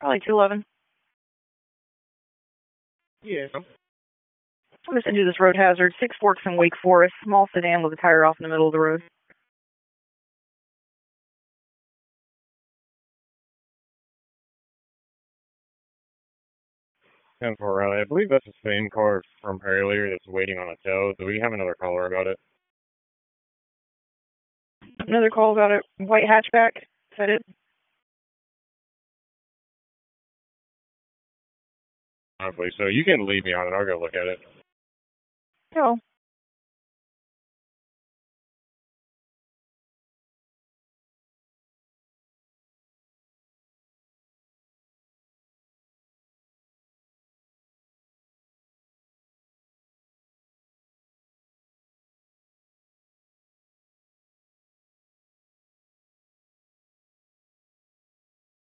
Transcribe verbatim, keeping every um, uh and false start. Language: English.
Probably two eleven. Yeah. I'm going to send you this road hazard. Six Forks in Wake Forest. Small sedan with a tire off in the middle of the road. ten four Riley. I believe that's the same car from earlier that's waiting on a tow. Do we have another caller about it? Another call about a white hatchback. Is that it? Hopefully. So you can leave me on it. I'll go look at it. No.